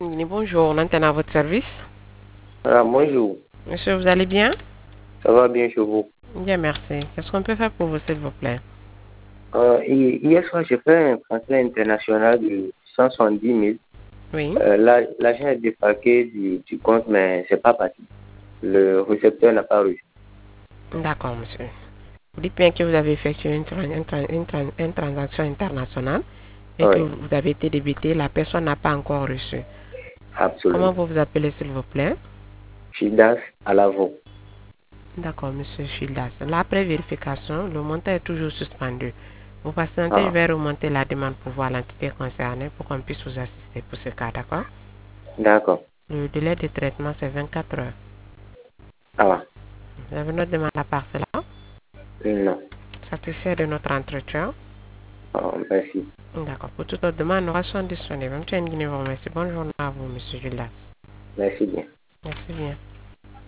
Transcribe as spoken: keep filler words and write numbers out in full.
Bonjour, on entend à votre service. Ah, bonjour. Monsieur, vous allez bien? Ça va bien chez vous? Bien, merci. Qu'est-ce qu'on peut faire pour vous, s'il vous plaît? Euh, hi- hier soir, j'ai fait un transfert international de cent soixante-dix mille. Oui. Euh, là, l'argent est débarqué du, du compte, mais c'est pas parti. Le récepteur n'a pas reçu. D'accord, monsieur. Vous dites bien que vous avez effectué une, tran- une tran- une tran- une transaction internationale et que Oui, vous avez été débité, la personne n'a pas encore reçu. Comment absolument. vous vous appelez, s'il vous plaît? Chidas à l'avant. D'accord, monsieur Childas. Là, après vérification, le montant est toujours suspendu. Vous patientez, je Ah, vais remonter la demande pour voir l'entité concernée pour qu'on puisse vous assister pour ce cas, d'accord? d'accord. Le délai de traitement, c'est vingt-quatre heures. Ça va. Vous avez notre demande à part cela? Non. Satisfait de notre entretien? Ah, merci. D'accord. Pour toute autre demande, nous restons disponibles. Merci. Bonne journée à vous, monsieur Gildas. Merci bien.